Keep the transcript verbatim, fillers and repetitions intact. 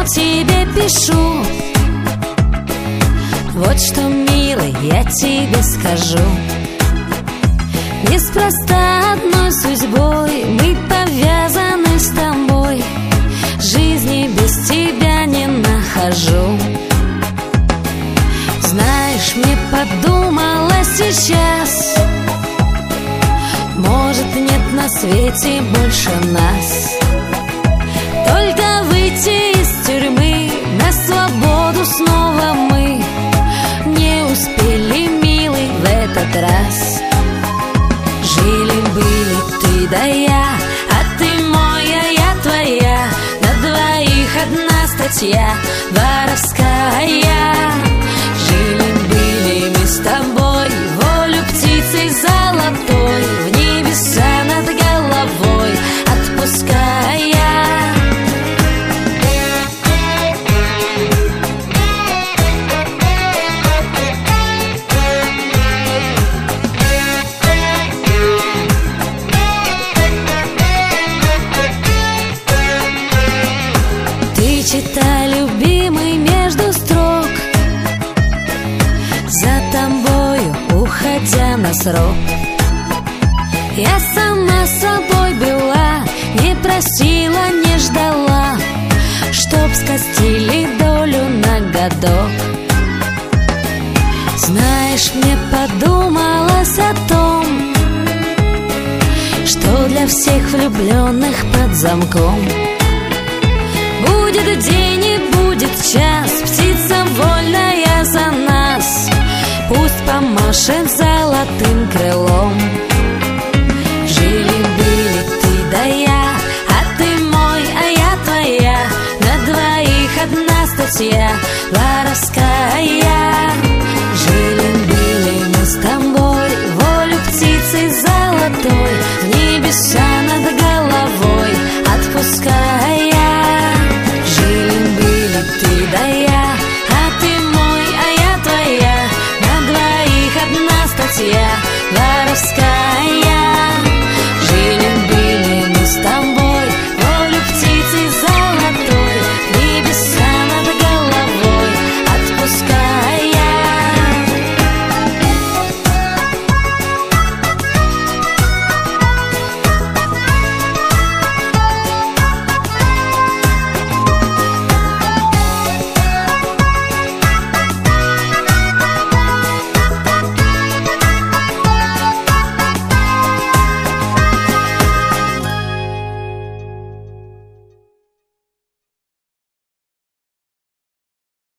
письмо тебе пишу. Вот что, милый, я тебе скажу. Неспроста одной судьбой мы повязаны с тобой. Жизни без тебя не нахожу. Знаешь, мне подумалось сейчас, может, нет на свете больше нас. Только выйти из тюрьмы на свободу снова мы не успели, милый, в этот раз. Жили-были ты да я, а ты моя, я твоя. На двоих одна статья воровская. Жили-были мы с тобой, волю птицей золотой в небеса над головой отпуская. Ты читай, любимый, между строк, за тобою уходя на срок. Я сама собой была, не просила, не ждала, чтоб скостили долю на годок. Знаешь, мне подумалось о том, что для всех влюбленных под замком будет день и будет час, птица вольная за нас. Пусть помашет золотым